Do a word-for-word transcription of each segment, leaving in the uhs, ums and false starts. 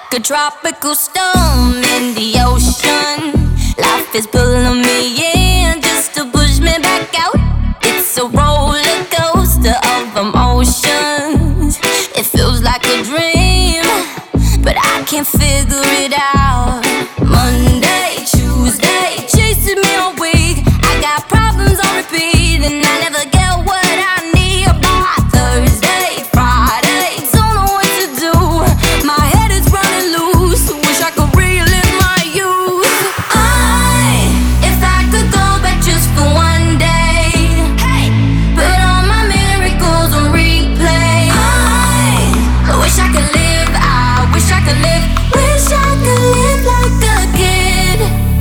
Like a tropical storm in the ocean, life is pulling me in just to push me back out. It's a roller coaster of emotions. It feels like a dream, but I can't figure it out. Monday, Tuesday, chasing me all week. I got problems on repeat, and I never get what I need. By Thursday, Friday, don't know what to do. My head is running loose. Wish I could relive my youth. I, if I could go back just for one day, hey, put all my miracles on replay. I, I wish I could live. I wish I could live. Wish I could live like a kid.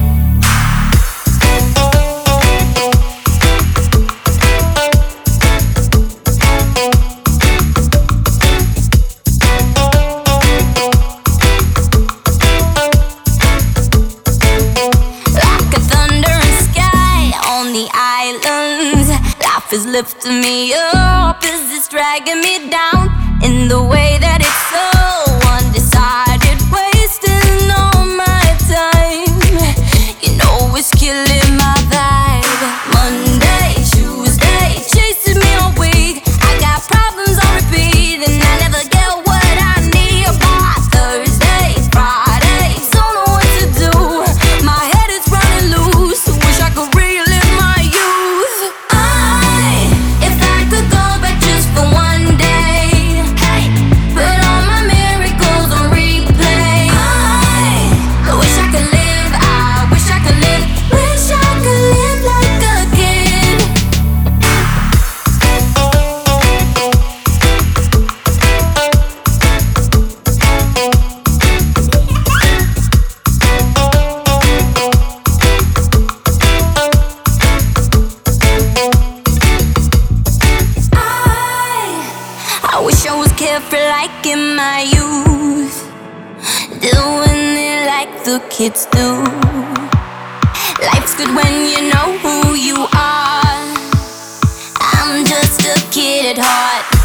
Like a thundering sky on the islands, life is lifting me up. Is this dragging me down in the way that it's so undecided, wasting all my time? You know it's killing my vibe. Monday, Tuesday, chasing me all week. I got problems on repeat, and I never get what I need. By Thursday, Friday, don't know what to do. My head is running loose. Wish I could relive my youth. I, if I could go back just for one day, hey, put all my miracles on replay. I, I wish I could live. I wish I could live. Wish I could live like a kid. I, I wish I was carefree like in my youth, doing it like the kids do. Life's good when you know who you are. I'm just a kid at heart.